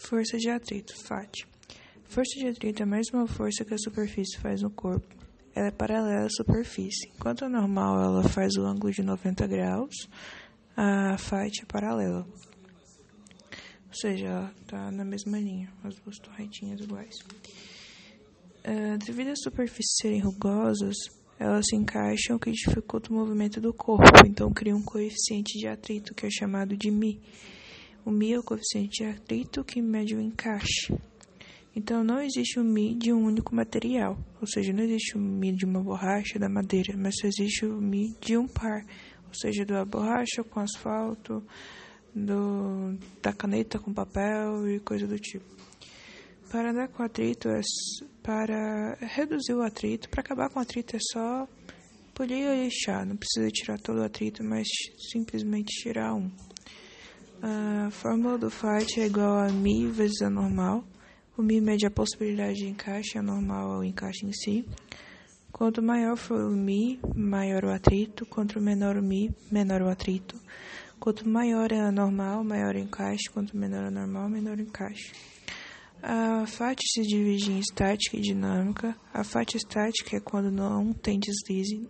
Força de atrito, FAT. Força de atrito é a mesma força que a superfície faz no corpo. Ela é paralela à superfície. Enquanto a normal ela faz o ângulo de 90 graus, a FAT é paralela. Ou seja, ela está na mesma linha, as duas estão retinhas iguais. Devido às superfícies serem rugosas, elas se encaixam, o que dificulta o movimento do corpo, então cria um coeficiente de atrito, que é chamado de μ. O μ é o coeficiente de atrito que mede o encaixe. Então, não existe o μ de um único material, ou seja, não existe o μ de uma borracha da madeira, mas só existe o μ de um par, ou seja, da borracha com asfalto, da caneta com papel e coisa do tipo. Para andar com atrito, para reduzir o atrito, para acabar com o atrito é só polir ou lixar, não precisa tirar todo o atrito, mas simplesmente tirar um. A fórmula do FAT é igual a μ vezes a normal. O μ mede a possibilidade de encaixe, a normal é o encaixe em si. Quanto maior for o μ, maior o atrito. Quanto menor o μ, menor o atrito. Quanto maior é a normal, maior o encaixe. Quanto menor a normal, menor o encaixe. A FAT se divide em estática e dinâmica. A FAT estática é quando não tem deslize.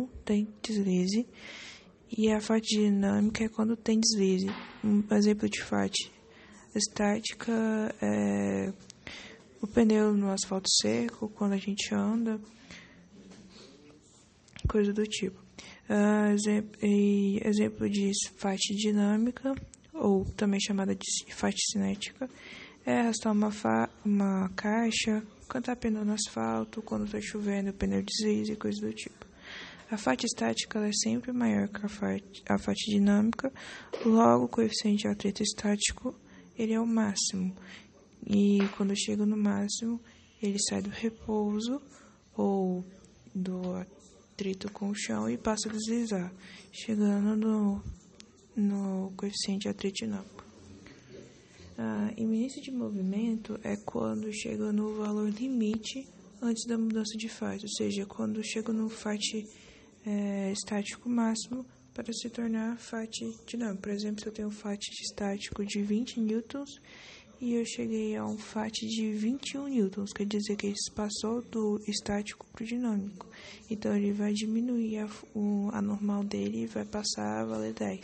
E a FAT dinâmica é quando tem deslize. Um exemplo de FAT estática é o pneu no asfalto seco, quando a gente anda, coisa do tipo. Exemplo de FAT dinâmica, ou também chamada de FAT cinética, é arrastar uma caixa, cantar pneu no asfalto, quando está chovendo, o pneu desliza e coisa do tipo. A FAT estática ela é sempre maior que a FAT dinâmica, logo o coeficiente de atrito estático ele é o máximo. E quando chega no máximo, ele sai do repouso ou do atrito com o chão e passa a deslizar, chegando no coeficiente de atrito dinâmico. A iminência de movimento é quando chega no valor limite antes da mudança de FAT, ou seja, quando chega no FAT estático máximo para se tornar FAT dinâmico. Por exemplo, se eu tenho um FAT estático de 20 newtons e eu cheguei a um FAT de 21 newtons, quer dizer que ele passou do estático para o dinâmico. Então, ele vai diminuir a normal dele e vai passar a valer 10.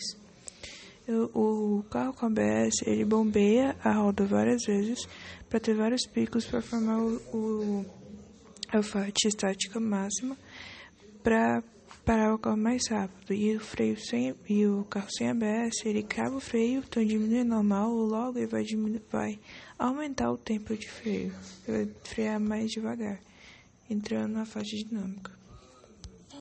O carro com ABS, ele bombeia a roda várias vezes para ter vários picos para formar a FAT estática máxima para parar o carro mais rápido. E o carro sem ABS, ele crava o freio, então diminui a normal, logo ele vai aumentar o tempo de freio. Ele vai frear mais devagar, entrando na faixa dinâmica.